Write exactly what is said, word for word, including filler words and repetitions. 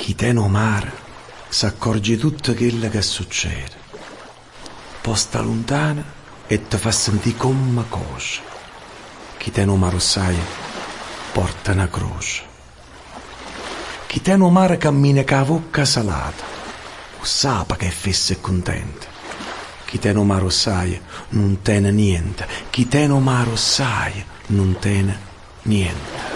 Chi te no mare s'accorge tutto quello che succede. Posta lontana e ti fa sentire come cosa. Chi te no mare sai porta una croce. Chi te no mare cammina con la bocca salata, o sapa che fesse contenta. Chi te no mare sai non tiene niente. Chi te no mare sai non tiene niente.